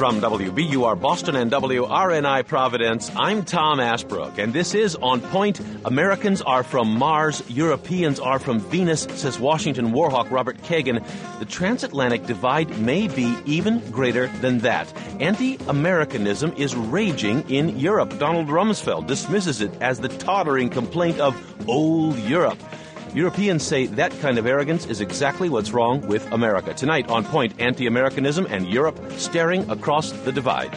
From WBUR Boston and WRNI Providence, I'm Tom Ashbrook, and this is On Point. Americans are from Mars, Europeans are from Venus, says Washington Warhawk Robert Kagan. The transatlantic divide may be even greater than that. Anti-Americanism is raging in Europe. Donald Rumsfeld dismisses it as the tottering complaint of old Europe. Europeans say that kind of arrogance is exactly what's wrong with America. Tonight, On Point, anti-Americanism and Europe staring across the divide.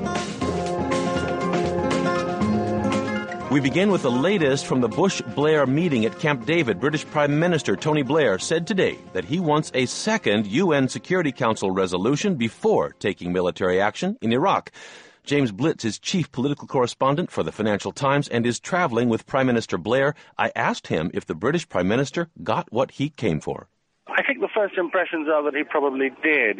We begin with the latest from the Bush-Blair meeting at Camp David. British Prime Minister Tony Blair said today that he wants a second UN Security Council resolution before taking military action in Iraq. James Blitz is chief political correspondent for the Financial Times and is traveling with Prime Minister Blair. I asked him if the British Prime Minister got what he came for. I think the first impressions are that he probably did.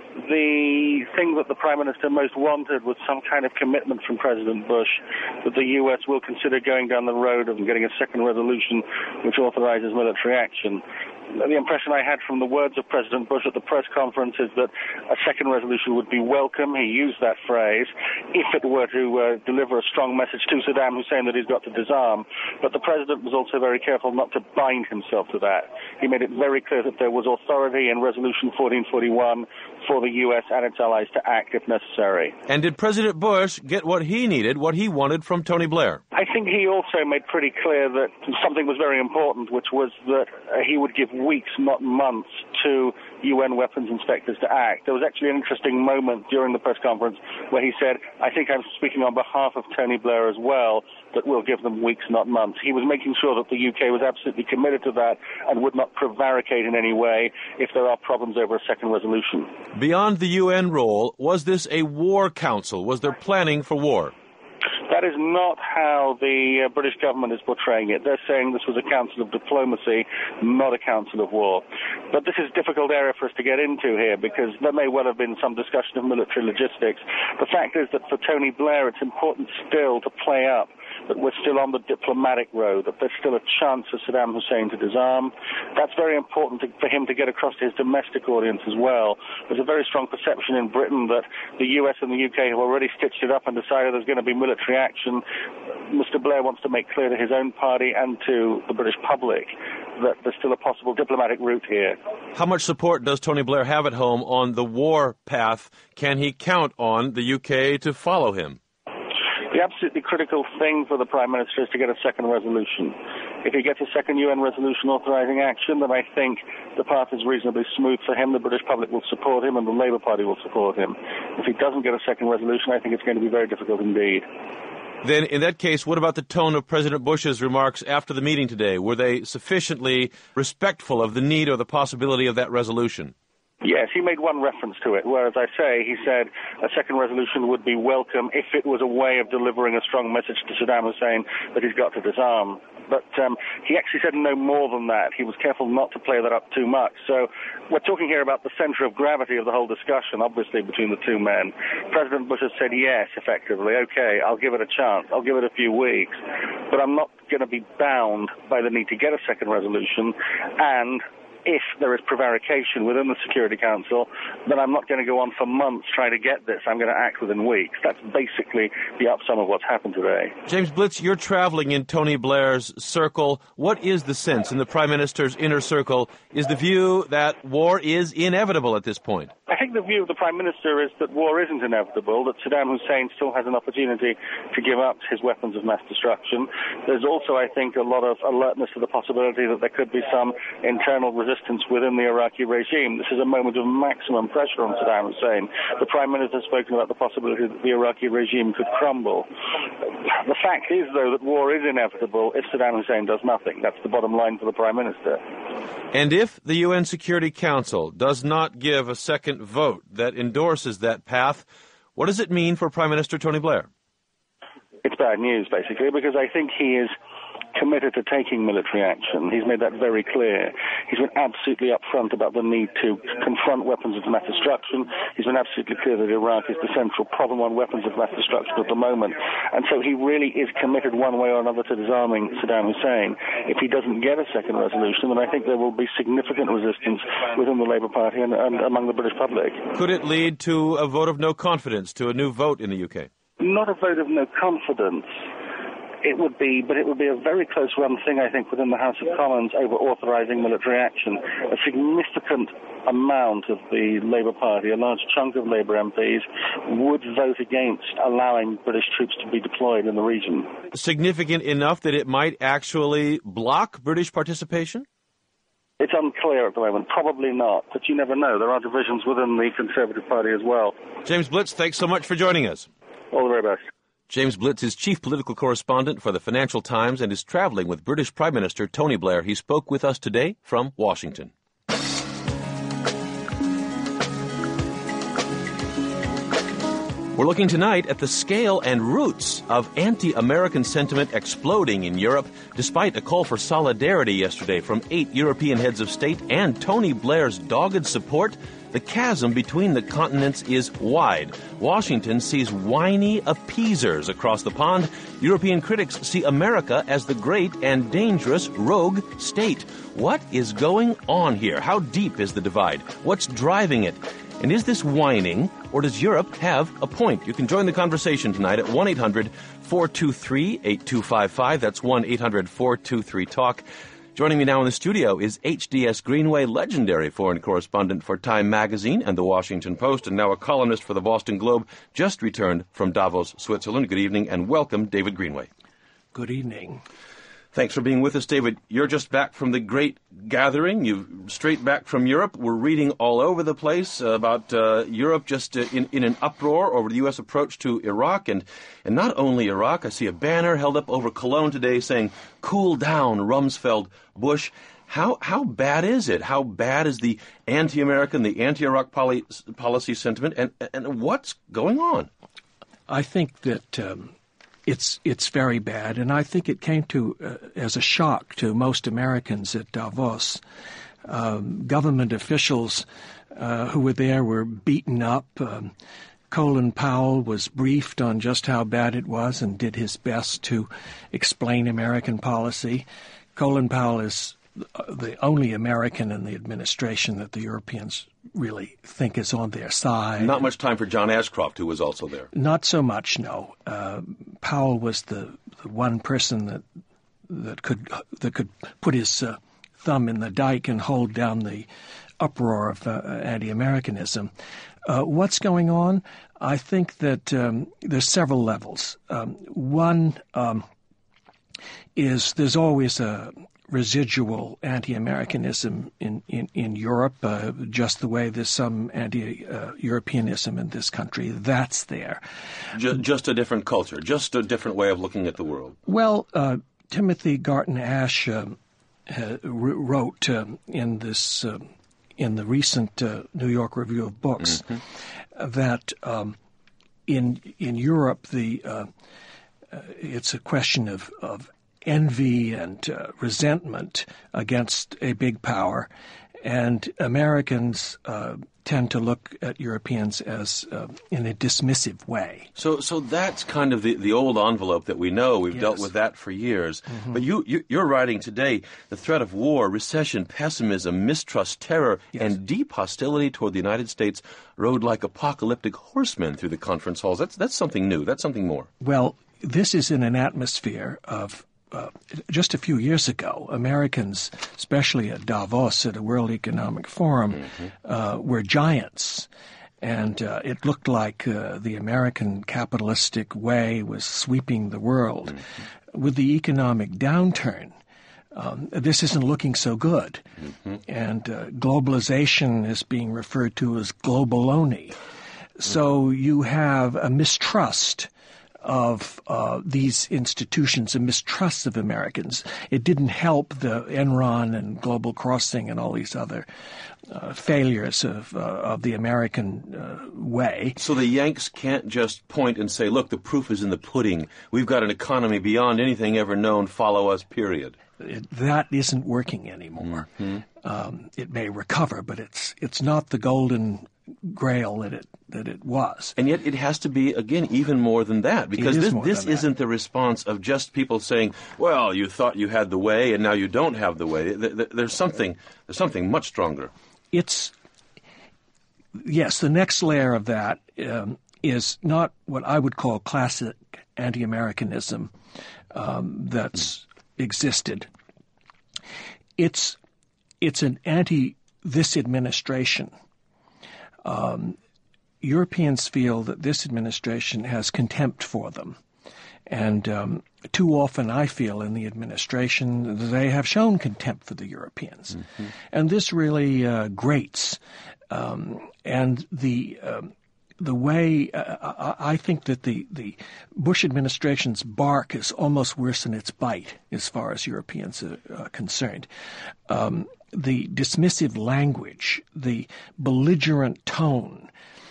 The thing that the Prime Minister most wanted was some kind of commitment from President Bush that the U.S. will consider going down the road of getting a second resolution which authorizes military action. The impression I had from the words of President Bush at the press conference is that a second resolution would be welcome. He used that phrase, if it were to deliver a strong message to Saddam Hussein that he's got to disarm. But the President was also very careful not to bind himself to that. He made it very clear that there was authority in Resolution 1441 for the U.S. and its allies to act if necessary. And did President Bush get what he needed, what he wanted from Tony Blair? I think he also made pretty clear that something was very important, which was that he would give weeks, not months, to UN weapons inspectors to act. There was actually an interesting moment during the press conference where he said, I think I'm speaking on behalf of Tony Blair as well, that we'll give them weeks, not months. He was making sure that the UK was absolutely committed to that and would not prevaricate in any way if there are problems over a second resolution. Beyond the UN role, was this a war council? Was there planning for war? That is not how the British government is portraying it. They're saying this was a council of diplomacy, not a council of war. But this is a difficult area for us to get into here because there may well have been some discussion of military logistics. The fact is that for Tony Blair, it's important still to play up that we're still on the diplomatic road, that there's still a chance for Saddam Hussein to disarm. That's very important for him to get across to his domestic audience as well. There's a very strong perception in Britain that the US and the UK have already stitched it up and decided there's going to be military action. Mr. Blair wants to make clear to his own party and to the British public that there's still a possible diplomatic route here. How much support does Tony Blair have at home on the war path? Can he count on the UK to follow him? The absolutely critical thing for the Prime Minister is to get a second resolution. If he gets a second UN resolution authorizing action, then I think the path is reasonably smooth for him. The British public will support him and the Labour Party will support him. If he doesn't get a second resolution, I think it's going to be very difficult indeed. Then, in that case, what about the tone of President Bush's remarks after the meeting today? Were they sufficiently respectful of the need or the possibility of that resolution? Yes, he made one reference to it, where, as I say, he said a second resolution would be welcome if it was a way of delivering a strong message to Saddam Hussein that he's got to disarm. But he actually said no more than that. He was careful not to play that up too much. So we're talking here about the center of gravity of the whole discussion, obviously, between the two men. President Bush has said yes, effectively. Okay, I'll give it a chance. I'll give it a few weeks. But I'm not going to be bound by the need to get a second resolution. And if there is prevarication within the Security Council, then I'm not going to go on for months trying to get this. I'm going to act within weeks. That's basically the upsum of what's happened today. James Blitz, you're traveling in Tony Blair's circle. What is the sense in the Prime Minister's inner circle? Is the view that war is inevitable at this point? I think the view of the Prime Minister is that war isn't inevitable, that Saddam Hussein still has an opportunity to give up his weapons of mass destruction. There's also, I think, a lot of alertness to the possibility that there could be some internal resistance within the Iraqi regime. This is a moment of maximum pressure on Saddam Hussein. The Prime Minister has spoken about the possibility that the Iraqi regime could crumble. The fact is, though, that war is inevitable if Saddam Hussein does nothing. That's the bottom line for the Prime Minister. And if the UN Security Council does not give a second vote that endorses that path, what does it mean for Prime Minister Tony Blair? It's bad news, basically, because I think he is committed to taking military action. He's made that very clear. He's been absolutely upfront about the need to confront weapons of mass destruction. He's been absolutely clear that Iraq is the central problem on weapons of mass destruction at the moment. And so he really is committed one way or another to disarming Saddam Hussein. If he doesn't get a second resolution, then I think there will be significant resistance within the Labour Party and among the British public. Could it lead to a vote of no confidence, to a new vote in the UK? Not a vote of no confidence. It would be a very close-run thing, I think, within the House of Commons over authorising military action. A significant amount of the Labour Party, a large chunk of Labour MPs, would vote against allowing British troops to be deployed in the region. Significant enough that it might actually block British participation? It's unclear at the moment. Probably not, but you never know. There are divisions within the Conservative Party as well. James Blitz, thanks so much for joining us. All the very best. James Blitz is chief political correspondent for the Financial Times and is traveling with British Prime Minister Tony Blair. He spoke with us today from Washington. We're looking tonight at the scale and roots of anti-American sentiment exploding in Europe, despite a call for solidarity yesterday from 8 European heads of state and Tony Blair's dogged support. The chasm between the continents is wide. Washington sees whiny appeasers across the pond. European critics see America as the great and dangerous rogue state. What is going on here? How deep is the divide? What's driving it? And is this whining, or does Europe have a point? You can join the conversation tonight at 1-800-423-8255. That's 1-800-423-TALK. Joining me now in the studio is H.D.S. Greenway, legendary foreign correspondent for Time Magazine and The Washington Post, and now a columnist for the Boston Globe, just returned from Davos, Switzerland. Good evening, and welcome, David Greenway. Good evening. Thanks for being with us, David. You're just back from the great gathering. You're straight back from Europe. We're reading all over the place about Europe just in an uproar over the U.S. approach to Iraq. And not only Iraq, I see a banner held up over Cologne today saying, "Cool down, Rumsfeld, Bush." How bad is it? How bad is the anti-American, the anti-Iraq policy sentiment? And what's going on? I think that it's very bad, and I think it came as a shock to most Americans at Davos. Government officials who were there were beaten up. Colin Powell was briefed on just how bad it was and did his best to explain American policy. Colin Powell is the only American in the administration that the Europeans really think is on their side. Not much time for John Ashcroft, who was also there. Not so much, no. Powell was the one person that could put his thumb in the dike and hold down the uproar of anti-Americanism. What's going on? I think that there's several levels. One is there's always a residual anti-Americanism in Europe, just the way there's some anti-Europeanism in this country. That's there. Just a different culture, just a different way of looking at the world. Well, Timothy Garton Ash wrote in the recent New York Review of Books that in Europe it's a question of envy and resentment against a big power, and Americans tend to look at Europeans as in a dismissive way. So that's kind of the old envelope that we know. We've dealt with that for years. Mm-hmm. But you're writing today the threat of war, recession, pessimism, mistrust, terror, and deep hostility toward the United States rode like apocalyptic horsemen through the conference halls. That's something new. That's something more. Well, this is in an atmosphere of just a few years ago, Americans, especially at Davos at a World Economic Forum, were giants. And it looked like the American capitalistic way was sweeping the world. Mm-hmm. With the economic downturn, this isn't looking so good. Mm-hmm. And globalization is being referred to as globaloney. So you have a mistrust of these institutions and mistrust of Americans. It didn't help the Enron and Global Crossing and all these other failures of the American way. So the Yanks can't just point and say, look, the proof is in the pudding. We've got an economy beyond anything ever known. Follow us, period. That isn't working anymore. Mm-hmm. It may recover, but it's not the golden grail that it was. And yet it has to be, again, even more than that, because this isn't the response of just people saying, well, you thought you had the way and now you don't have the way. There's something much stronger. Yes, the next layer of that is not what I would call classic anti-Americanism that's existed. It's an anti-this administration. Europeans feel that this administration has contempt for them. And too often I feel in the administration they have shown contempt for the Europeans. Mm-hmm. And this really grates. And the way I think that the Bush administration's bark is almost worse than its bite as far as Europeans are concerned. The dismissive language, the belligerent tone,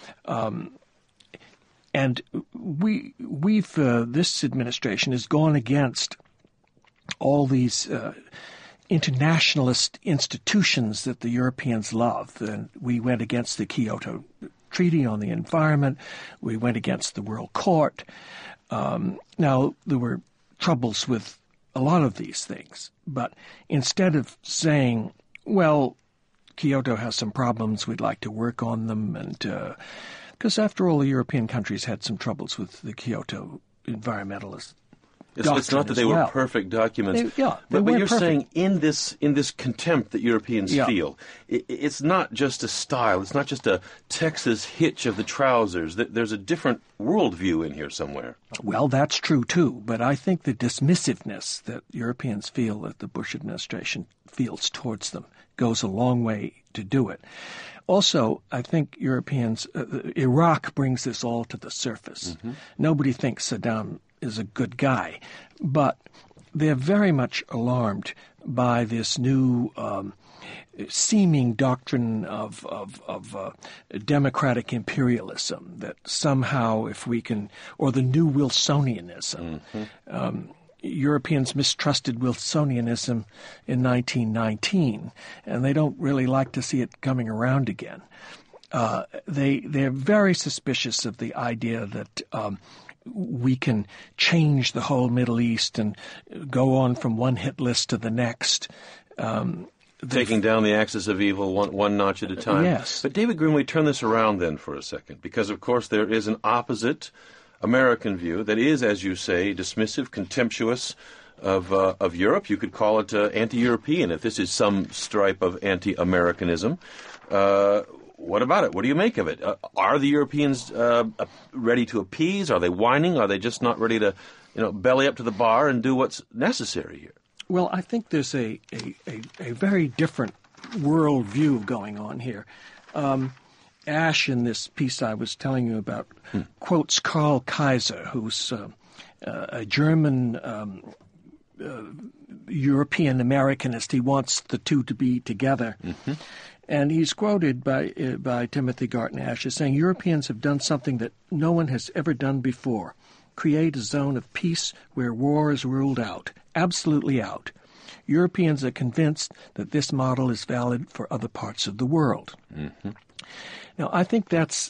and we've this administration has gone against all these internationalist institutions that the Europeans love. And we went against the Kyoto Treaty on the environment. We went against the World Court. Now, there were troubles with a lot of these things. But instead of saying, well, Kyoto has some problems, we'd like to work on them, and because after all, the European countries had some troubles with the Kyoto environmentalist It's not that they were perfect documents. But you're saying in this contempt that Europeans feel, it's not just a style. It's not just a Texas hitch of the trousers. There's a different worldview in here somewhere. Well, that's true, too. But I think the dismissiveness that Europeans feel that the Bush administration feels towards them goes a long way to do it. Also, I think Europeans, Iraq brings this all to the surface. Mm-hmm. Nobody thinks Saddam is a good guy, but they're very much alarmed by this new seeming doctrine of democratic imperialism, that somehow if we can, or the new Wilsonianism. Mm-hmm. Europeans mistrusted Wilsonianism in 1919, and they don't really like to see it coming around again. They're very suspicious of the idea that we can change the whole Middle East and go on from one hit list to the next. Taking down the axis of evil one notch at a time. Yes. But David Greenway, turn this around then for a second, because of course there is an opposite American view that is, as you say, dismissive, contemptuous of Europe. You could call it anti-European if this is some stripe of anti-Americanism. What about it? What do you make of it? Are the Europeans ready to appease? Are they whining? Are they just not ready to, belly up to the bar and do what's necessary here? Well, I think there's a very different worldview going on here. Ash, in this piece I was telling you about, quotes Karl Kaiser, who's a German European Americanist. He wants the two to be together. Mm-hmm. And he's quoted by Timothy Garton Ash as saying, Europeans have done something that no one has ever done before. Create a zone of peace where war is ruled out, absolutely out. Europeans are convinced that this model is valid for other parts of the world. Mm-hmm. Now, I think that's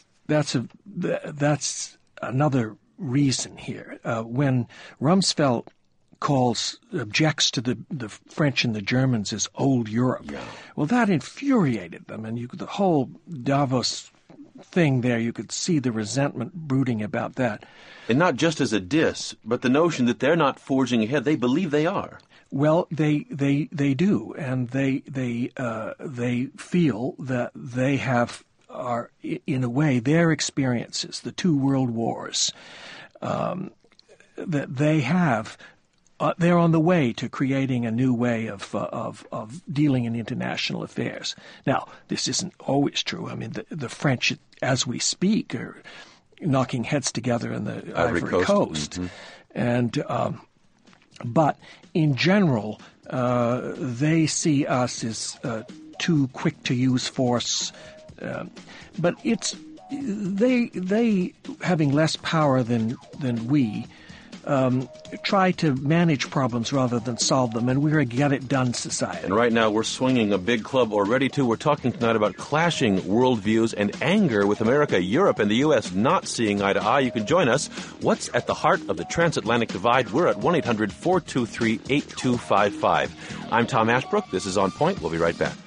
another reason here. When Rumsfeld objects to the French and the Germans as old Europe, well, that infuriated them, and the whole Davos thing there, you could see the resentment brooding about that. And not just as a diss, but the notion that they're not forging ahead. They believe they are. Well, they do, and they feel that they are, in a way, their experiences, the two world wars, that they have, they're on the way to creating a new way of dealing in international affairs. Now, this isn't always true. I mean, the French, as we speak, are knocking heads together in the Ivory Coast. Mm-hmm. And but in general, they see us as too quick to use force. But it's they having less power than we. Try to manage problems rather than solve them, and we're a get-it-done society. And right now we're swinging a big club already, too. We're talking tonight about clashing worldviews and anger with America, Europe, and the U.S. not seeing eye to eye. You can join us. What's at the heart of the transatlantic divide? We're at 1-800-423-8255. I'm Tom Ashbrook. This is On Point. We'll be right back.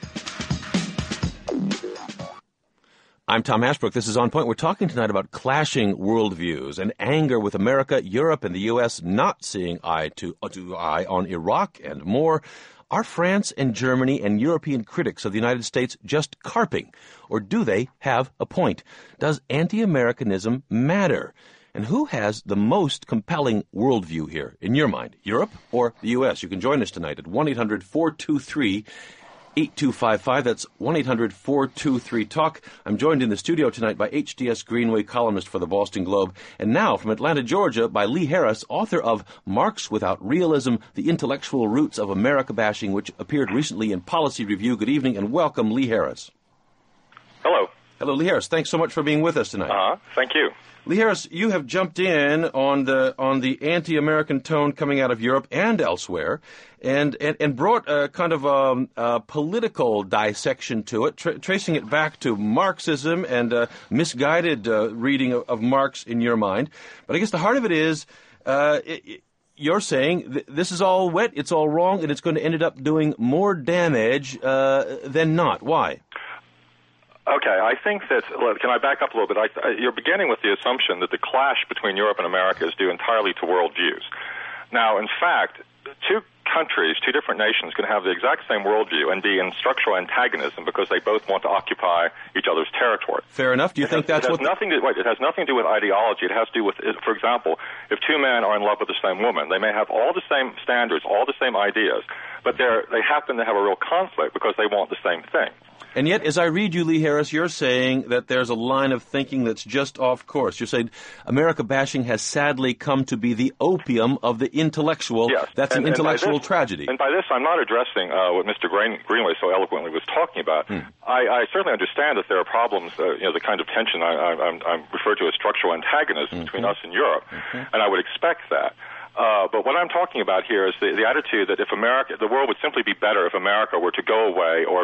I'm Tom Ashbrook. This is On Point. We're talking tonight about clashing worldviews and anger with America, Europe, and the U.S. not seeing eye to eye on Iraq and more. Are France and Germany and European critics of the United States just carping? Or do they have a point? Does anti-Americanism matter? And who has the most compelling worldview here, in your mind, Europe or the U.S.? You can join us tonight at 1-800-423-8255. That's 1-800-423-TALK. I'm joined in the studio tonight by H.D.S. Greenway, columnist for the Boston Globe, and now from Atlanta, Georgia, by Lee Harris, author of Marx Without Realism, The Intellectual Roots of America Bashing, which appeared recently in Policy Review. Good evening, and welcome, Lee Harris. Hello. Hello, Lee Harris. Thanks so much for being with us tonight. Thank you. Lee Harris, you have jumped in on the anti-American tone coming out of Europe and elsewhere, and brought a kind of a political dissection to it, tracing it back to Marxism and misguided reading of Marx in your mind. But I guess the heart of it is you're saying this is all wet, it's all wrong, and it's going to end up doing more damage than not. Why? Okay, I think that, can I back up a little bit? You're beginning with the assumption that the clash between Europe and America is due entirely to worldviews. Now, in fact, two countries, two different nations can have the exact same worldview and be in structural antagonism because they both want to occupy each other's territory. Fair enough. Do you think that's what... It has nothing to do with ideology. It has to do with, for example, if two men are in love with the same woman, they may have all the same standards, all the same ideas, but they happen to have a real conflict because they want the same thing. And yet, as I read you, Lee Harris, you're saying that there's a line of thinking that's just off course. You're saying America bashing has sadly come to be the opium of the intellectual. Yes. That's an intellectual tragedy. And by this, I'm not addressing what Mr. Greenway so eloquently was talking about. I certainly understand that there are problems, the kind of tension I'm referred to as structural antagonism between us and Europe, and I would expect that. But what I'm talking about here is the attitude that if the world would simply be better if America were to go away, or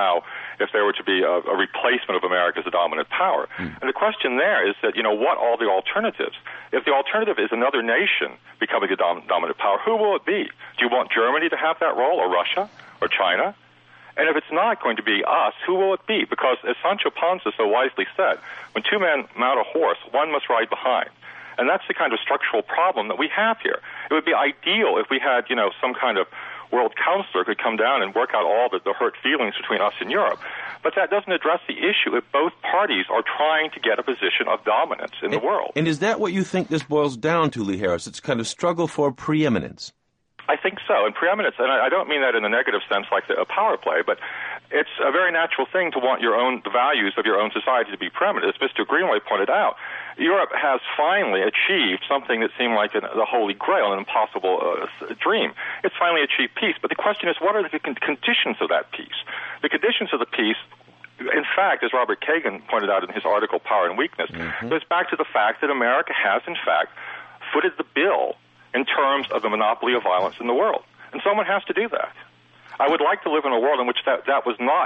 if there were to be a replacement of America as a dominant power. And the question there is that, what are the alternatives? If the alternative is another nation becoming a dominant power, who will it be? Do you want Germany to have that role, or Russia, or China? And if it's not going to be us, who will it be? Because as Sancho Panza so wisely said, when two men mount a horse, one must ride behind. And that's the kind of structural problem that we have here. It would be ideal if we had, some kind of world counselor could come down and work out all the hurt feelings between us and Europe. But that doesn't address the issue if both parties are trying to get a position of dominance in the world. And is that what you think this boils down to, Lee Harris? It's kind of struggle for preeminence. I think so. And preeminence, and I don't mean that in a negative sense like a power play, but it's a very natural thing to want the values of your own society to be preeminent. As Mr. Greenway pointed out, Europe has finally achieved something that seemed like the holy grail, an impossible dream. It's finally achieved peace. But the question is, what are the conditions of that peace? The conditions of the peace, in fact, as Robert Kagan pointed out in his article, Power and Weakness, goes back to the fact that America has, in fact, footed the bill in terms of the monopoly of violence in the world. And someone has to do that. I would like to live in a world in which that was not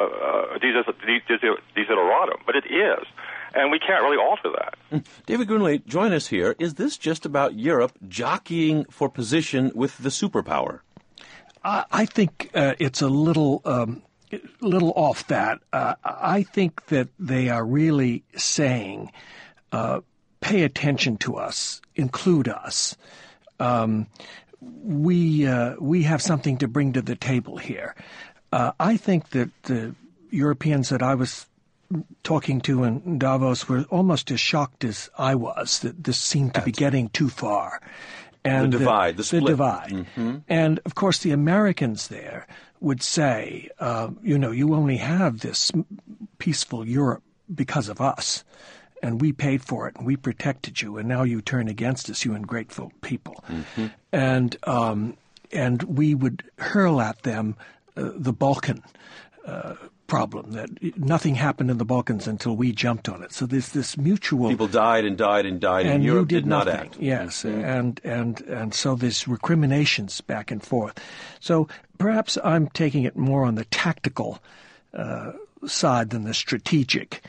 a desideratum, but it is. And we can't really alter that. David Greenway, join us here. Is this just about Europe jockeying for position with the superpower? I think it's a little off that. I think that they are really saying, pay attention to us, include us. We have something to bring to the table here. I think that the Europeans that I was talking to in Davos were almost as shocked as I was that this seemed to be getting too far. And the divide, the split. The divide. And, of course, the Americans there would say, you only have this peaceful Europe because of us. and we paid for it, and we protected you, and now you turn against us, you ungrateful people. And we would hurl at them the Balkan problem, that nothing happened in the Balkans until we jumped on it. So there's this mutual... People died and died and died, and Europe did not act. Yes, and so there's recriminations back and forth. So perhaps I'm taking it more on the tactical side than the strategic.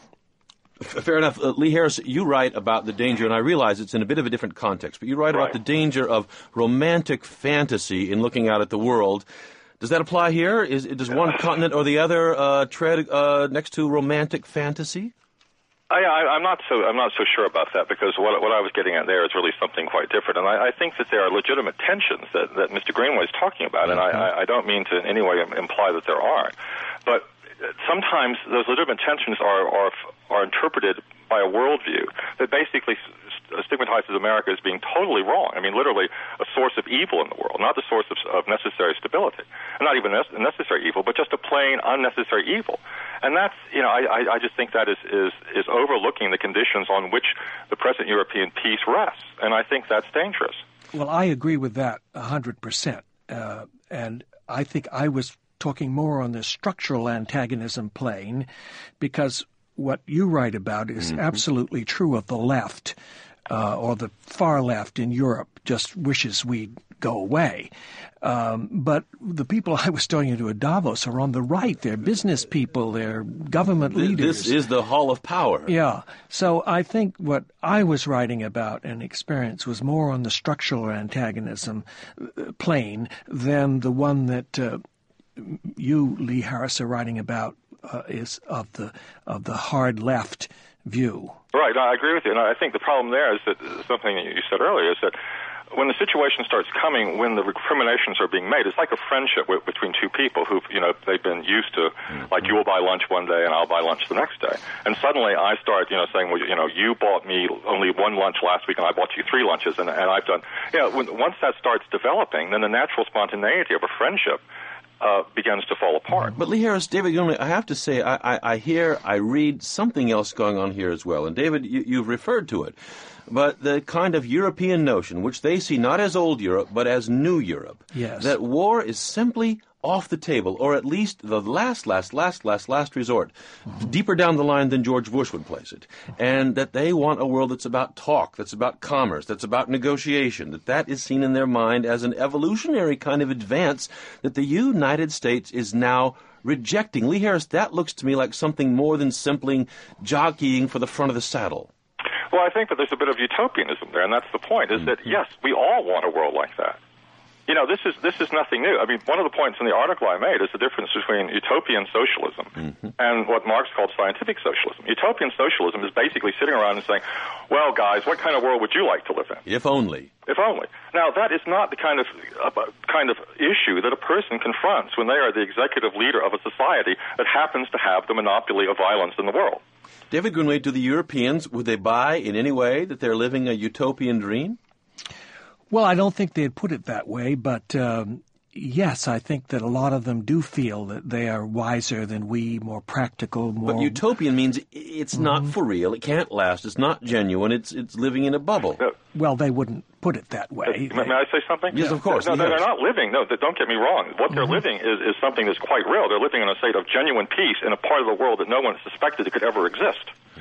Fair enough. Lee Harris, you write about the danger, and I realize it's in a bit of a different context, but you write about the danger of romantic fantasy in looking out at the world. Does that apply here? Does one continent or the other tread next to romantic fantasy? I'm not so sure about that, because what I was getting at there is really something quite different, and I think that there are legitimate tensions that Mr. Greenway is talking about, and I don't mean to in any way imply that there aren't, but sometimes those legitimate tensions are interpreted by a worldview that basically stigmatizes America as being totally wrong. I mean, literally a source of evil in the world, not the source of necessary stability, and not even necessary evil, but just a plain unnecessary evil. And that's, I just think that is overlooking the conditions on which the present European peace rests, and I think that's dangerous. Well, I agree with that 100%, and I think I was talking more on the structural antagonism plane, because what you write about is absolutely true of the left, or the far left in Europe just wishes we'd go away. But the people I was talking to at Davos are on the right. They're business people. They're government leaders. This is the hall of power. Yeah. So I think what I was writing about and experience was more on the structural antagonism plane than the one that you, Lee Harris, are writing about is of the hard left view. Right, I agree with you, and I think the problem there is that something that you said earlier is that when the situation starts coming, when the recriminations are being made, it's like a friendship between two people who, they've been used to, like, you will buy lunch one day and I'll buy lunch the next day. And suddenly I start, saying, well, you bought me only one lunch last week and I bought you 3 lunches, and I've done, once that starts developing, then the natural spontaneity of a friendship begins to fall apart. But Lee Harris, David Gilman, I have to say, I read something else going on here as well. And David, you've referred to it. But the kind of European notion, which they see not as old Europe, but as new Europe, that war is simply off the table, or at least the last resort, deeper down the line than George Bush would place it, and that they want a world that's about talk, that's about commerce, that's about negotiation, that is seen in their mind as an evolutionary kind of advance that the United States is now rejecting. Lee Harris, that looks to me like something more than simply jockeying for the front of the saddle. Well, I think that there's a bit of utopianism there, and that's the point, is that, yes, we all want a world like that. This is nothing new. I mean, one of the points in the article I made is the difference between utopian socialism and what Marx called scientific socialism. Utopian socialism is basically sitting around and saying, well, guys, what kind of world would you like to live in? If only. If only. Now, that is not the kind of issue that a person confronts when they are the executive leader of a society that happens to have the monopoly of violence in the world. David Greenway, do the Europeans, would they buy in any way that they're living a utopian dream? Well, I don't think they'd put it that way, but yes, I think that a lot of them do feel that they are wiser than we, more practical, more... But utopian means it's not for real, it can't last, it's not genuine, it's living in a bubble. Well, they wouldn't put it that way. May I say something? Yes, of course. No, they're not living. No, don't get me wrong. What they're living is something that's quite real. They're living in a state of genuine peace in a part of the world that no one suspected it could ever exist.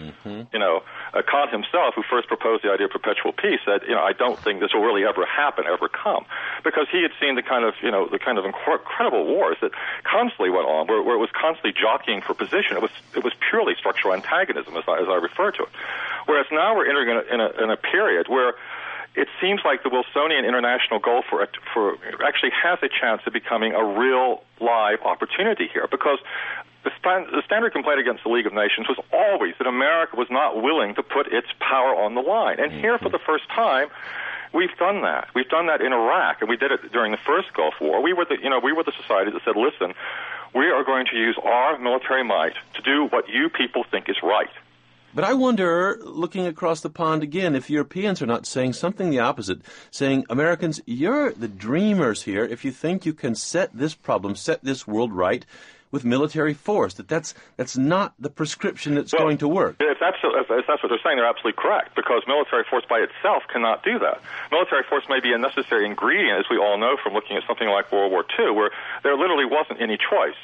Kant himself, who first proposed the idea of perpetual peace, said, I don't think this will really ever happen, ever come, because he had seen the kind of incredible wars that constantly went on, where it was constantly jockeying for position. It was purely structural antagonism, as I refer to it. Whereas now we're entering in a period where it seems like the Wilsonian international goal for actually has a chance of becoming a real live opportunity here, because the standard complaint against the League of Nations was always that America was not willing to put its power on the line. And here, for the first time, we've done that. We've done that in Iraq, and we did it during the first Gulf War. We were the society that said, listen, we are going to use our military might to do what you people think is right. But I wonder, looking across the pond again, if Europeans are not saying something the opposite, saying, Americans, you're the dreamers here. If you think you can set this problem, set this world right, with military force, that's not the prescription that's going to work. If that's what they're saying, they're absolutely correct, because military force by itself cannot do that. Military force may be a necessary ingredient, as we all know from looking at something like World War II, where there literally wasn't any choice.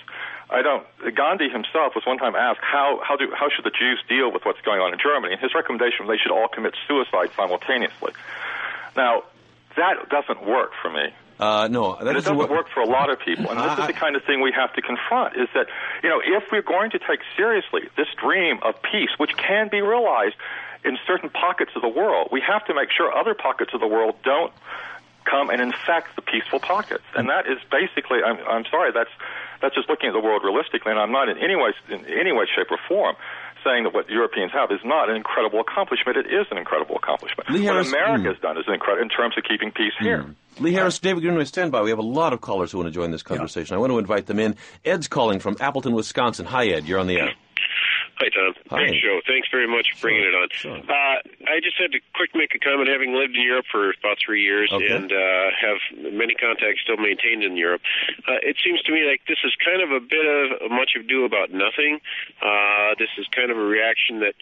Gandhi himself was one time asked how should the Jews deal with what's going on in Germany, and his recommendation was they should all commit suicide simultaneously. Now, that doesn't work for me. No, that doesn't work for a lot of people, and this is the kind of thing we have to confront, is that, if we're going to take seriously this dream of peace, which can be realized in certain pockets of the world, we have to make sure other pockets of the world don't come and infect the peaceful pockets. And that is basically, I'm sorry, that's just looking at the world realistically, and I'm not in any way, shape, or form saying that what Europeans have is not an incredible accomplishment. It is an incredible accomplishment. What America has done is incredible in terms of keeping peace here. Lee Harris, David Greenway, stand by. We have a lot of callers who want to join this conversation. I want to invite them in. Ed's calling from Appleton, Wisconsin. Hi, Ed. You're on the air. Hi, Tom. Great show. Thanks very much for bringing it on. Sure. I just had to quick make a comment, having lived in Europe for about 3 years and have many contacts still maintained in Europe. It seems to me like this is kind of a bit of much ado about nothing. This is kind of a reaction that,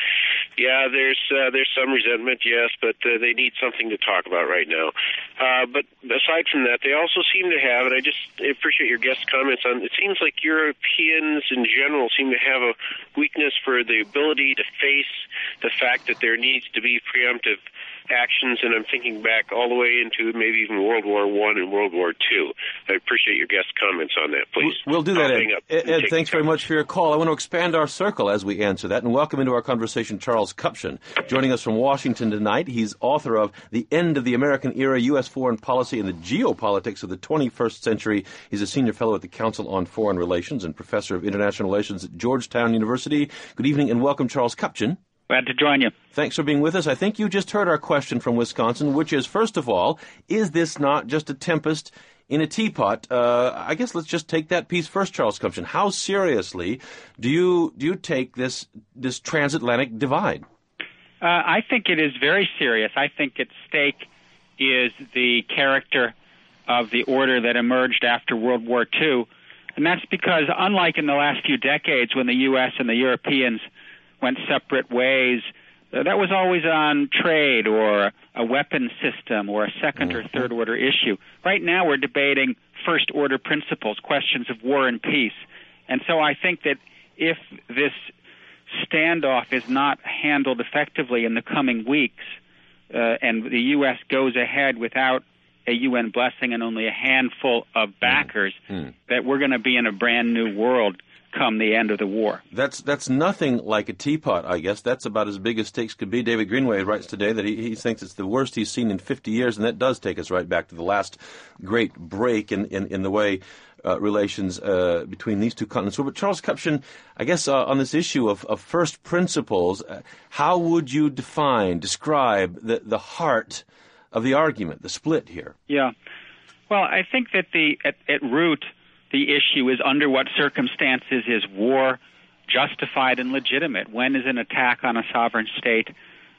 there's some resentment, yes, but they need something to talk about right now. But aside from that, they also seem to have, and I just appreciate your guest comments on, it seems like Europeans in general seem to have a weakness for the ability to face the fact that there needs to be preemptive actions, and I'm thinking back all the way into maybe even World War I and World War II. I appreciate your guest comments on that, please. We'll do that, Ed. Ed, thanks very much for your call. I want to expand our circle as we answer that, and welcome into our conversation Charles Kupchan, joining us from Washington tonight. He's author of The End of the American Era, U.S. Foreign Policy and the Geopolitics of the 21st Century. He's a senior fellow at the Council on Foreign Relations and professor of international relations at Georgetown University. Good evening and welcome, Charles Kupchan. Glad to join you. Thanks for being with us. I think you just heard our question from Wisconsin, which is, first of all, is this not just a tempest in a teapot? I guess let's just take that piece first, Charles Kupchan. How seriously do you take this transatlantic divide? I think it is very serious. I think at stake is the character of the order that emerged after World War II. And that's because, unlike in the last few decades when the U.S. and the Europeans went separate ways, that was always on trade or a weapons system or a second or third order issue. Right now we're debating first order principles, questions of war and peace. And so I think that if this standoff is not handled effectively in the coming weeks, and the U.S. goes ahead without a UN blessing and only a handful of backers, that we're going to be in a brand new world come the end of the war. That's nothing like a teapot, I guess. That's about as big as stakes could be. David Greenway writes today that he thinks it's the worst he's seen in 50 years, and that does take us right back to the last great break in the way relations between these two continents were. But Charles Kupchan, I guess on this issue of first principles, how would you describe the heart of the argument, the split here? Yeah. Well, I think that at root, the issue is under what circumstances is war justified and legitimate? When is an attack on a sovereign state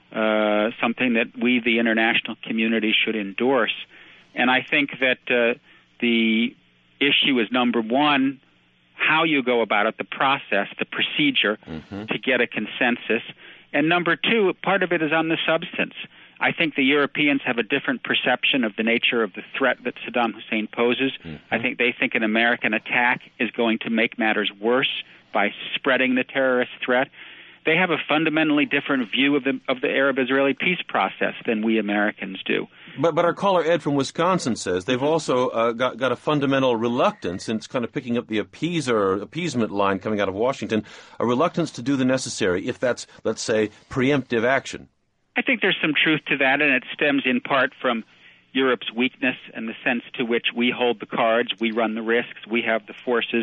something that we, the international community, should endorse? And I think that the issue is, number one, how you go about it, the process, the procedure to get a consensus. And number two, part of it is on the substance. I think the Europeans have a different perception of the nature of the threat that Saddam Hussein poses. I think they think an American attack is going to make matters worse by spreading the terrorist threat. They have a fundamentally different view of the Arab-Israeli peace process than we Americans do. But our caller Ed from Wisconsin says they've also got a fundamental reluctance, and it's kind of picking up the appeasement line coming out of Washington, a reluctance to do the necessary if that's, let's say, preemptive action. I think there's some truth to that, and it stems in part from Europe's weakness and the sense to which we hold the cards, we run the risks, we have the forces.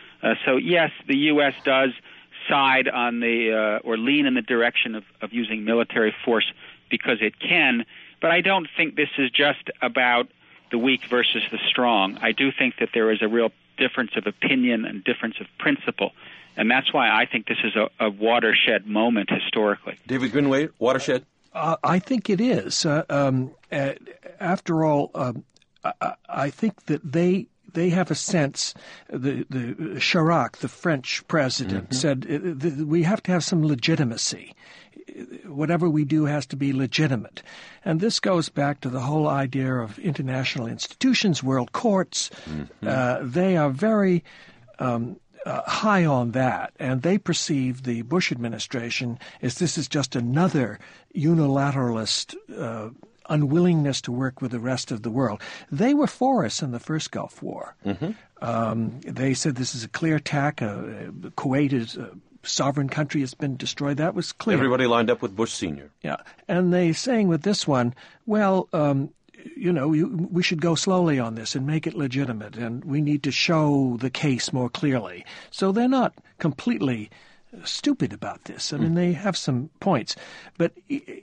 So yes, the U.S. does side on or lean in the direction of using military force because it can, but I don't think this is just about the weak versus the strong. I do think that there is a real difference of opinion and difference of principle, and that's why I think this is a watershed moment historically. David Greenway, watershed? I think it is. After all, I think that they have a sense. The Chirac, the French president, said we have to have some legitimacy. Whatever we do has to be legitimate. And this goes back to the whole idea of international institutions, world courts. They are very high on that, and they perceive the Bush administration as this is just another unilateralist unwillingness to work with the rest of the world. They were for us in the first Gulf War. They said this is a clear attack. Kuwait is a sovereign country has been destroyed. That was clear. Everybody lined up with Bush Sr. Yeah. And they saying with this one, well, we should go slowly on this and make it legitimate, and we need to show the case more clearly. So they're not completely stupid about this. I mean, they have some points. But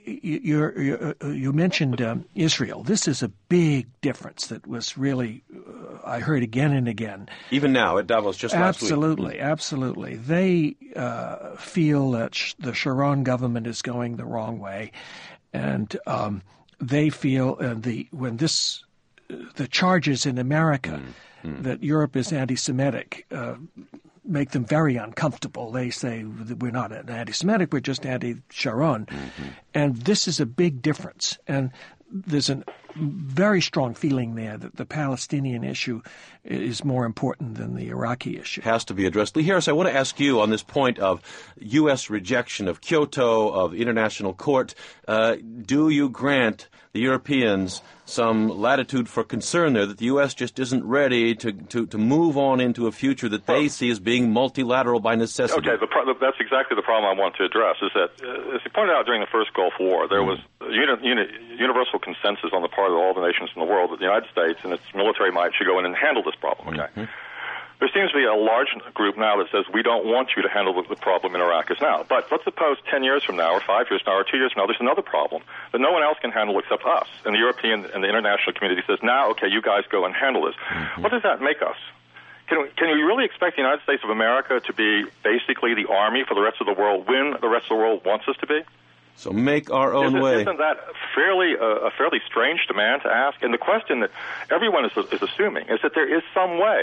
you mentioned Israel. This is a big difference that was really, I heard again and again. Even now at Davos, just last week. Absolutely. They feel that the Sharon government is going the wrong way, and they feel when the charges in America that Europe is anti-Semitic make them very uncomfortable. They say we're not anti-Semitic, we're just anti-Sharon. And this is a big difference. And there's a very strong feeling there that the Palestinian issue is more important than the Iraqi issue. Has to be addressed. Lee Harris, I want to ask you on this point of U.S. rejection of Kyoto, of international court. Do you grant the Europeans some latitude for concern there that the U.S. just isn't ready to move on into a future that they see as being multilateral by necessity? Okay, that's exactly the problem I want to address, is that, as you pointed out during the first Gulf War, there was universal consensus on the part of all the nations in the world that the United States and its military might should go in and handle this problem. Okay. There seems to be a large group now that says we don't want you to handle the problem in Iraq as now. But let's suppose 10 years from now, or 5 years from now, or 2 years from now, there's another problem that no one else can handle except us. And the European and the international community says, now, okay, you guys go and handle this. What does that make us? Can we really expect the United States of America to be basically the army for the rest of the world when the rest of the world wants us to be? So make our own way. Isn't that a fairly strange demand to ask? And the question that everyone is assuming is that there is some way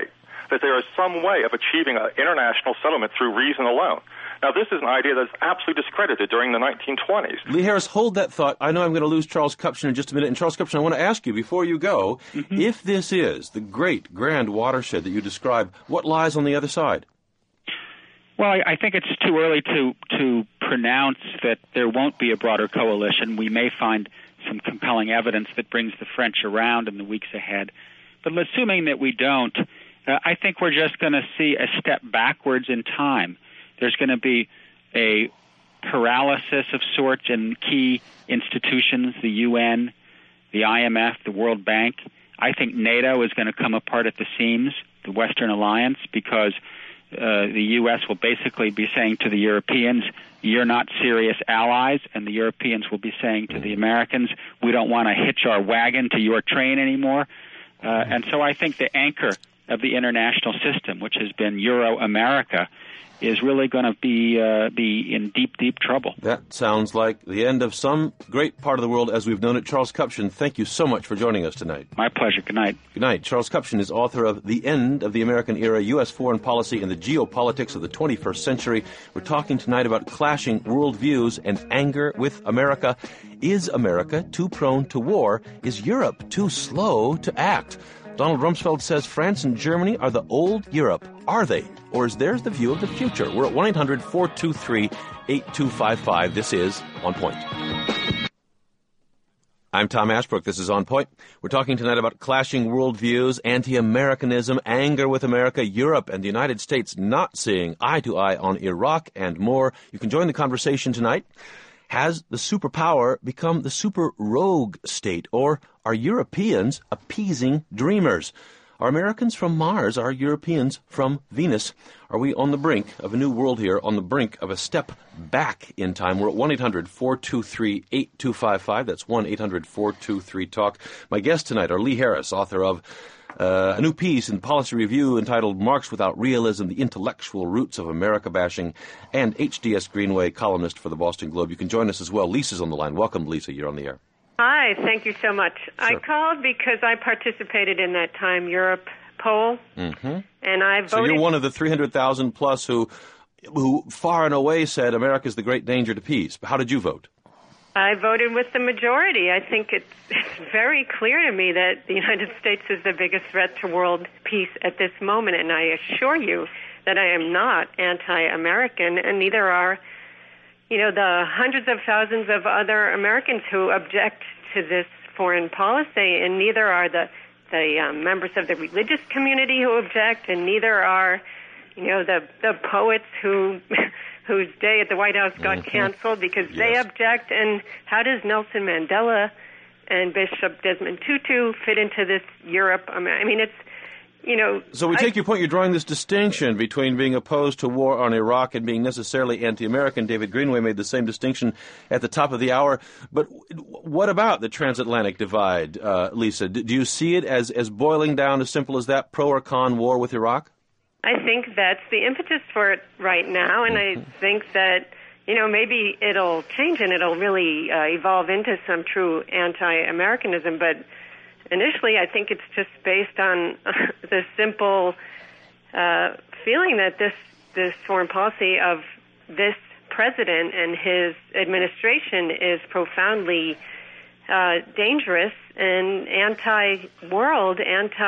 of achieving an international settlement through reason alone. Now, this is an idea that's absolutely discredited during the 1920s. Lee Harris, hold that thought. I know I'm going to lose Charles Kupchan in just a minute. And Charles Kupchan, I want to ask you, before you go, if this is the great, grand watershed that you describe, what lies on the other side? Well, I think it's too early to pronounce that there won't be a broader coalition. We may find some compelling evidence that brings the French around in the weeks ahead. But assuming that we don't, I think we're just going to see a step backwards in time. There's going to be a paralysis of sorts in key institutions, the UN, the IMF, the World Bank. I think NATO is going to come apart at the seams, the Western Alliance, because the U.S. will basically be saying to the Europeans, you're not serious allies, and the Europeans will be saying to the Americans, we don't want to hitch our wagon to your train anymore. And so I think the anchor of the international system, which has been Euro-America, is really going to be in deep, deep trouble. That sounds like the end of some great part of the world as we've known it. Charles Kupchan, thank you so much for joining us tonight. My pleasure. Good night. Good night. Charles Kupchan is author of The End of the American Era, U.S. Foreign Policy and the Geopolitics of the 21st Century. We're talking tonight about clashing worldviews and anger with America. Is America too prone to war? Is Europe too slow to act? Donald Rumsfeld says France and Germany are the old Europe. Are they? Or is theirs the view of the future? We're at 1-800-423-8255. This is On Point. I'm Tom Ashbrook. This is On Point. We're talking tonight about clashing worldviews, anti-Americanism, anger with America, Europe, and the United States not seeing eye to eye on Iraq, and more. You can join the conversation tonight. Has the superpower become the super rogue state, or are Europeans appeasing dreamers? Are Americans from Mars? Are Europeans from Venus? Are we on the brink of a new world here, on the brink of a step back in time? We're at 1-800-423-8255. That's 1-800-423-TALK. My guests tonight are Lee Harris, author of a new piece in Policy Review entitled Marx Without Realism, The Intellectual Roots of America Bashing, and H.D.S. Greenway, columnist for the Boston Globe. You can join us as well. Lisa's on the line. Welcome, Lisa. You're on the air. Hi. Thank you so much. Sure. I called because I participated in that time Europe poll, and I voted. So you're one of the 300,000 plus who far and away said America's the great danger to peace. How did you vote? I voted with the majority. I think it's very clear to me that the United States is the biggest threat to world peace at this moment, and I assure you that I am not anti-American, and neither are, the hundreds of thousands of other Americans who object to this foreign policy, and neither are the members of the religious community who object, and neither are, the poets whose day at the White House got canceled because they object. And how does Nelson Mandela and Bishop Desmond Tutu fit into this Europe? I mean, it's, So we take your point. You're drawing this distinction between being opposed to war on Iraq and being necessarily anti-American. David Greenway made the same distinction at the top of the hour. But what about the transatlantic divide, Lisa? Do you see it as boiling down as simple as that, pro or con war with Iraq? I think that's the impetus for it right now, and I think that, maybe it'll change and it'll really evolve into some true anti-Americanism, but initially I think it's just based on the simple feeling that this foreign policy of this president and his administration is profoundly dangerous and anti-world,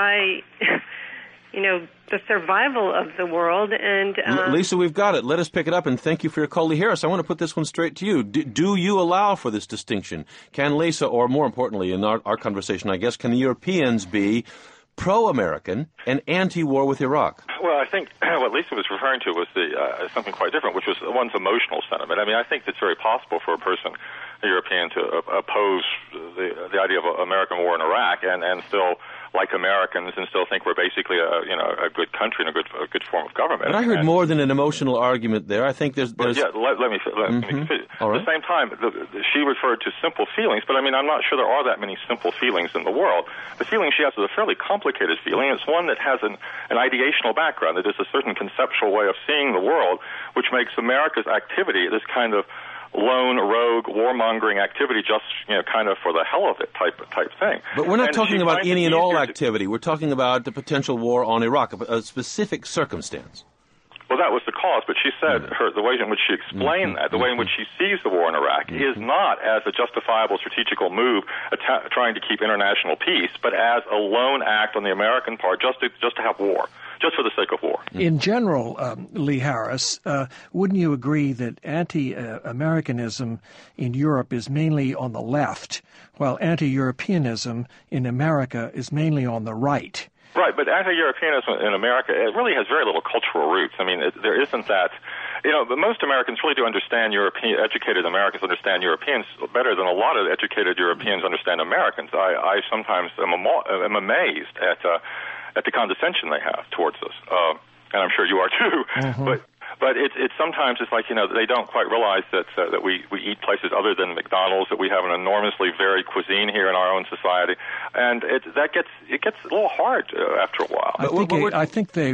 the survival of the world. And Lisa, we've got it. Let us pick it up, and thank you for your call. Lee Harris, I want to put this one straight to you. Do you allow for this distinction? Can Lisa, or more importantly in our conversation, I guess, can the Europeans be pro-American and anti-war with Iraq? Well, I think what Lisa was referring to was something quite different, which was one's emotional sentiment. I mean, I think it's very possible for a European, to oppose the idea of American war in Iraq and still like Americans and still think we're basically a good country and a good form of government. But I heard more than an emotional argument there. I think there's let me finish. All right. At the same time, she referred to simple feelings, but I mean, I'm not sure there are that many simple feelings in the world. The feeling she has is a fairly complicated feeling. It's one that has an ideational background. It is a certain conceptual way of seeing the world, which makes America's activity this kind of lone, rogue, warmongering activity, just kind of for the hell of it type thing. But we're not talking about any and all activity. We're talking about the potential war on Iraq, a specific circumstance. Well, that was the cause, but she said the way in which she explained that, the way in which she sees the war in Iraq, is not as a justifiable strategical move trying to keep international peace, but as a lone act on the American part just to have war, just for the sake of war. In general, Lee Harris, wouldn't you agree that anti-Americanism in Europe is mainly on the left, while anti-Europeanism in America is mainly on the right? Right, but anti-Europeanism in America, it really has very little cultural roots. I mean, there isn't that. But most Americans really do understand educated Americans understand Europeans better than a lot of educated Europeans understand Americans. I sometimes am amazed at the condescension they have towards us, and I'm sure you are too. But it's sometimes it's like they don't quite realize that we eat places other than McDonald's, that we have an enormously varied cuisine here in our own society, and it gets a little hard after a while. I think they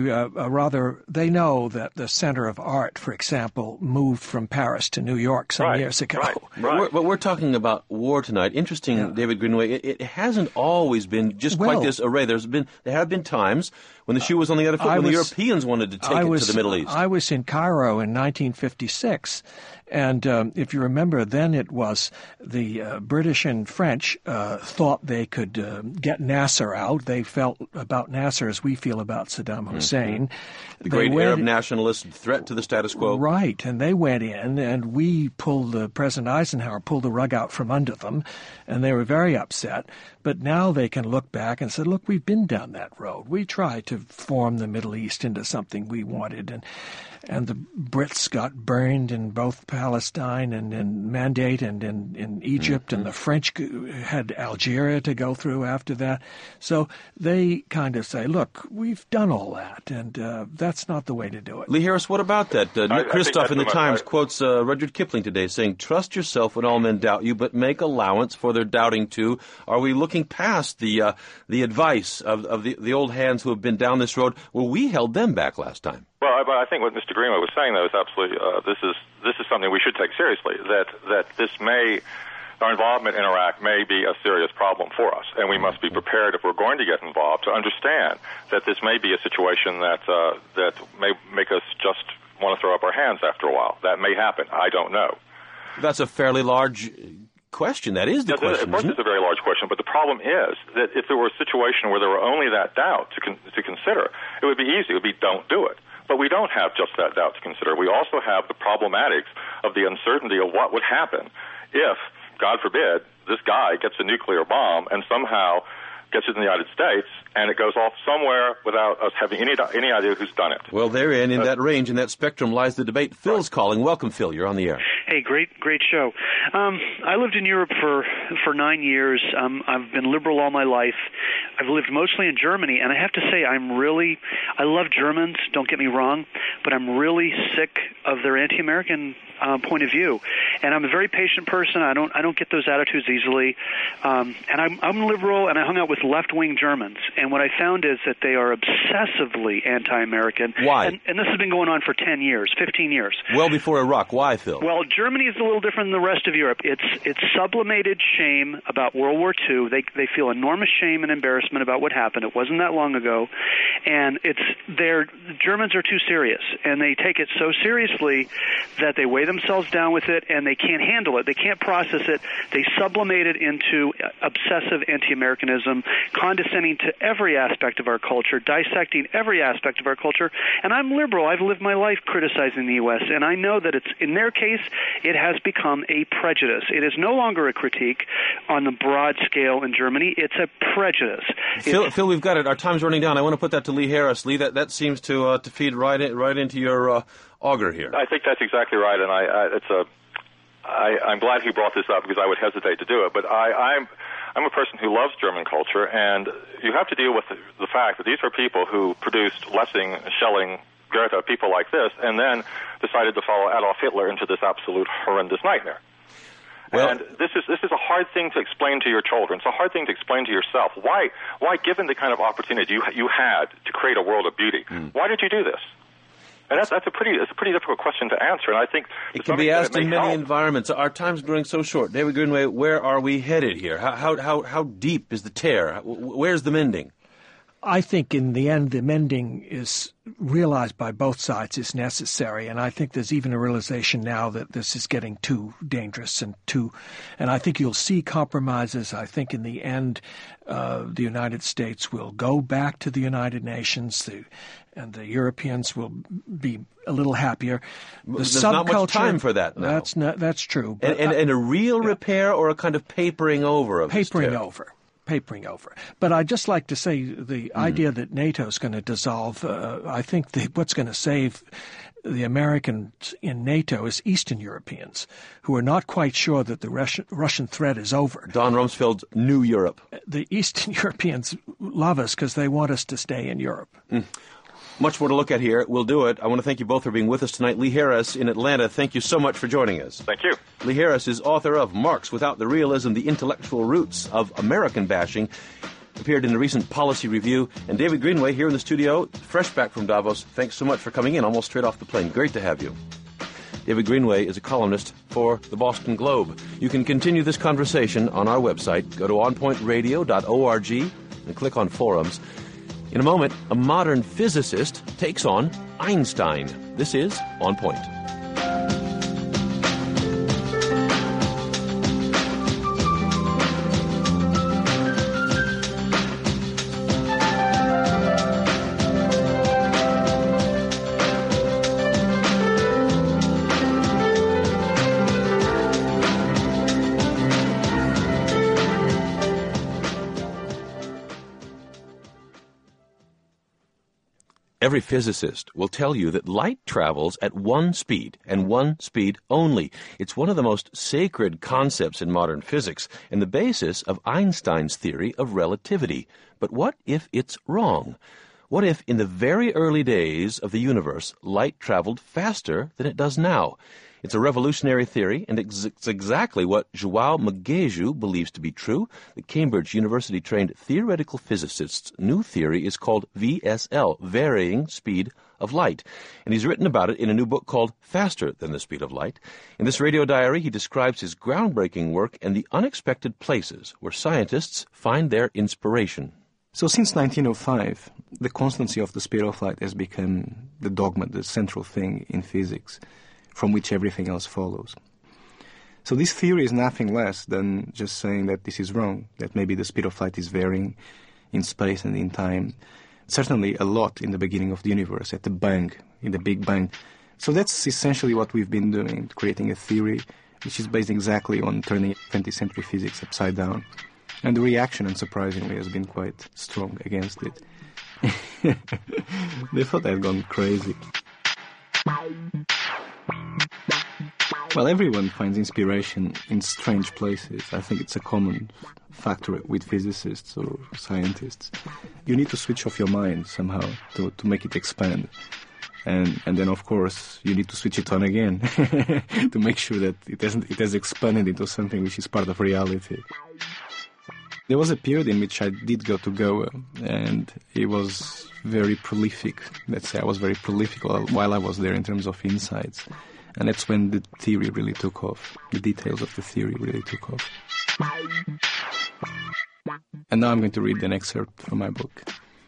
they know that the center of art, for example, moved from Paris to New York some years ago. Right. But we're talking about war tonight. Interesting, David Greenway. It hasn't always been just quite this array. There have been times when the shoe was on the other foot, when the Europeans wanted to take it to the Middle East. I was in Cairo in 1956, and if you remember, then it was the British and French thought they could get Nasser out. They felt about Nasser as we feel about Saddam Hussein. The great Arab nationalist threat to the status quo. Right, and they went in, and President Eisenhower pulled the rug out from under them, and they were very upset. But now they can look back and say, look, we've been down that road. We tried to form the Middle East into something we wanted, and the Brits got burned in both Palestine and in Mandate and in Egypt, and the French had Algeria to go through after that. So they kind of say, look, we've done all that, and that's not the way to do it. Lee Harris, what about that? Nick Kristof in the Times quotes Rudyard Kipling today saying, trust yourself when all men doubt you, but make allowance for their doubting too. Are we looking past the advice of the old hands who have been down this road? Well, we held them back last time. Well, I think what Mr. Greenway was saying, though, is absolutely this is something we should take seriously. That this may our involvement in Iraq may be a serious problem for us, and we must be prepared, if we're going to get involved, to understand that this may be a situation that may make us just want to throw up our hands after a while. That may happen. I don't know. That's a fairly large question. That is the question. Of course, it's a very large question, but the problem is that if there were a situation where there were only that doubt to consider, it would be easy. It would be don't do it. But we don't have just that doubt to consider. We also have the problematics of the uncertainty of what would happen if, God forbid, this guy gets a nuclear bomb and somehow gets it in the United States, and it goes off somewhere without us having any idea who's done it. Well, therein, in that range, in that spectrum, lies the debate. Phil's calling. Welcome, Phil. You're on the air. Hey, great show. I lived in Europe for 9 years. I've been liberal all my life. I've lived mostly in Germany, and I have to say I love Germans, don't get me wrong, but I'm really sick of their anti-American point of view. And I'm a very patient person. I don't get those attitudes easily. And I'm liberal, and I hung out with left-wing Germans. And what I found is that they are obsessively anti-American. Why? And this has been going on for 10 years, 15 years. Well before Iraq. Why, Phil? Well, Germany is a little different than the rest of Europe. It's sublimated shame about World War II. They feel enormous shame and embarrassment about what happened. It wasn't that long ago. And the Germans are too serious. And they take it so seriously that they weigh themselves down with it, and they can't handle it. They can't process it. They sublimate it into obsessive anti-Americanism, condescending to every aspect of our culture, dissecting every aspect of our culture. And I'm liberal. I've lived my life criticizing the U.S., and I know that in their case, it has become a prejudice. It is no longer a critique on the broad scale in Germany. It's a prejudice. Phil, we've got it. Our time's running down. I want to put that to Lee Harris. Lee, that seems to feed right into your auger here. I think that's exactly right, and I'm glad he brought this up because I would hesitate to do it. But I'm a person who loves German culture, and you have to deal with the fact that these are people who produced Lessing, Schelling, Goethe, people like this, and then decided to follow Adolf Hitler into this absolute horrendous nightmare. Well, and this is a hard thing to explain to your children. It's a hard thing to explain to yourself. Why given the kind of opportunity you had to create a world of beauty, why did you do this? And that's a pretty difficult question to answer, and I think it can be asked in many environments. Our time's growing so short. David Greenway, where are we headed here? How deep is the tear? Where's the mending? I think in the end the mending is realized by both sides is necessary, and I think there's even a realization now that this is getting too dangerous and I think you'll see compromises. I think in the end the United States will go back to the United Nations, and the Europeans will be a little happier. There's not much time for that now. That's true. But and a real repair or a kind of papering over of this tear? Papering over. But I'd just like to say the idea that NATO is going to dissolve, I think what's going to save the Americans in NATO is Eastern Europeans who are not quite sure that the Russian threat is over. Don Rumsfeld's New Europe. The Eastern Europeans love us because they want us to stay in Europe. Much more to look at here. We'll do it. I want to thank you both for being with us tonight. Lee Harris in Atlanta, thank you so much for joining us. Thank you. Lee Harris is author of Marx Without the Realism, The Intellectual Roots of American Bashing, appeared in a recent policy review. And David Greenway here in the studio, fresh back from Davos. Thanks so much for coming in, almost straight off the plane. Great to have you. David Greenway is a columnist for the Boston Globe. You can continue this conversation on our website. Go to onpointradio.org and click on forums. In a moment, a modern physicist takes on Einstein. This is On Point. Every physicist will tell you that light travels at one speed, and one speed only. It's one of the most sacred concepts in modern physics, and the basis of Einstein's theory of relativity. But what if it's wrong? What if, in the very early days of the universe, light traveled faster than it does now? It's a revolutionary theory, and it's exactly what João Magejo believes to be true. The Cambridge University-trained theoretical physicist's new theory is called VSL, Varying Speed of Light, and he's written about it in a new book called Faster Than the Speed of Light. In this radio diary, he describes his groundbreaking work and the unexpected places where scientists find their inspiration. So since 1905, the constancy of the speed of light has become the dogma, the central thing in physics, from which everything else follows. So this theory is nothing less than just saying that this is wrong, that maybe the speed of light is varying in space and in time, certainly a lot in the beginning of the universe, at the bang, in the Big Bang. So that's essentially what we've been doing, creating a theory which is based exactly on turning 20th century physics upside down. And the reaction, unsurprisingly, has been quite strong against it. They thought I had gone crazy. Well, everyone finds inspiration in strange places. I think it's a common factor with physicists or scientists. You need to switch off your mind somehow to make it expand. And then, of course, you need to switch it on again to make sure that it has expanded into something which is part of reality. There was a period in which I did go to Goa, and it was very prolific. Let's say I was very prolific while I was there in terms of insights. And that's when the theory really took off. The details of the theory really took off. And now I'm going to read an excerpt from my book.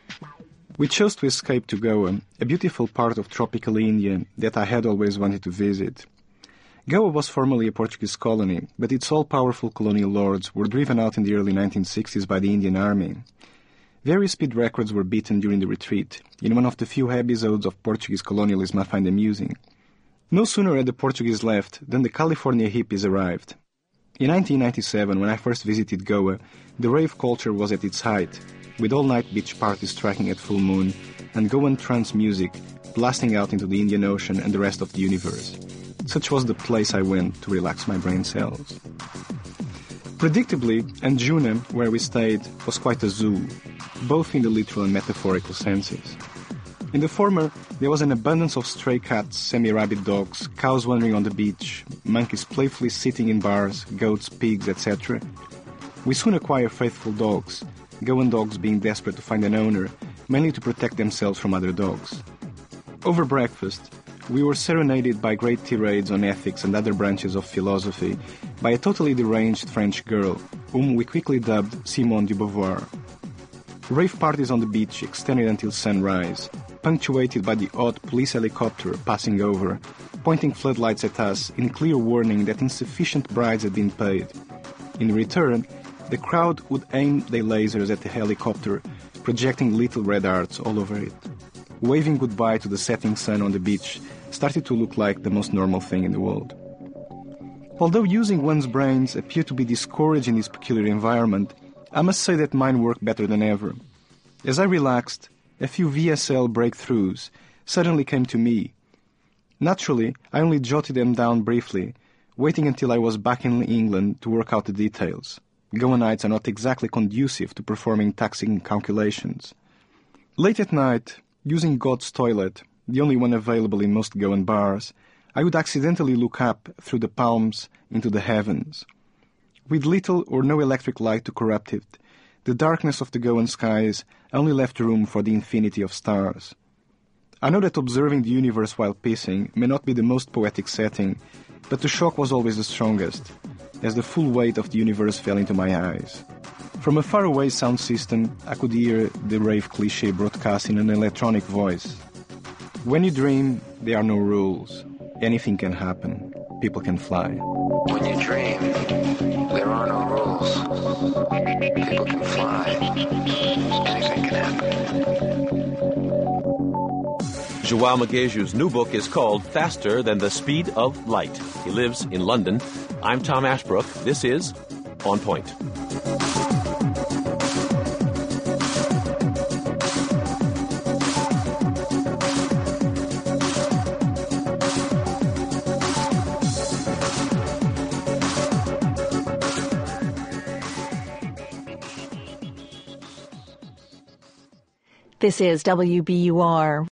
We chose to escape to Goa, a beautiful part of tropical India that I had always wanted to visit. Goa was formerly a Portuguese colony, but its all-powerful colonial lords were driven out in the early 1960s by the Indian Army. Various speed records were beaten during the retreat, in one of the few episodes of Portuguese colonialism I find amusing. No sooner had the Portuguese left than the California hippies arrived. In 1997, when I first visited Goa, the rave culture was at its height, with all-night beach parties striking at full moon, and Goan trance music blasting out into the Indian Ocean and the rest of the universe. Such was the place I went to relax my brain cells. Predictably, Anjuna, where we stayed, was quite a zoo, both in the literal and metaphorical senses. In the former, there was an abundance of stray cats, semi-rabid dogs, cows wandering on the beach, monkeys playfully sitting in bars, goats, pigs, etc. We soon acquired faithful dogs, Goan dogs being desperate to find an owner, mainly to protect themselves from other dogs. Over breakfast, we were serenaded by great tirades on ethics and other branches of philosophy by a totally deranged French girl, whom we quickly dubbed Simone de Beauvoir. Rave parties on the beach extended until sunrise, punctuated by the odd police helicopter passing over, pointing floodlights at us in clear warning that insufficient bribes had been paid. In return, the crowd would aim their lasers at the helicopter, projecting little red arcs all over it. Waving goodbye to the setting sun on the beach started to look like the most normal thing in the world. Although using one's brains appeared to be discouraged in this peculiar environment, I must say that mine worked better than ever. As I relaxed, a few VSL breakthroughs suddenly came to me. Naturally, I only jotted them down briefly, waiting until I was back in England to work out the details. Goa nights are not exactly conducive to performing taxing calculations. Late at night, using God's toilet, the only one available in most Goan bars, I would accidentally look up through the palms into the heavens. With little or no electric light to corrupt it, the darkness of the Goan skies only left room for the infinity of stars. I know that observing the universe while pissing may not be the most poetic setting, but the shock was always the strongest, as the full weight of the universe fell into my eyes. From a faraway sound system, I could hear the rave cliché broadcast in an electronic voice. When you dream, there are no rules. Anything can happen. People can fly. When you dream, there are no rules. People can fly. Anything can happen. João Magejo's new book is called Faster Than the Speed of Light. He lives in London. I'm Tom Ashbrook. This is On Point. This is WBUR.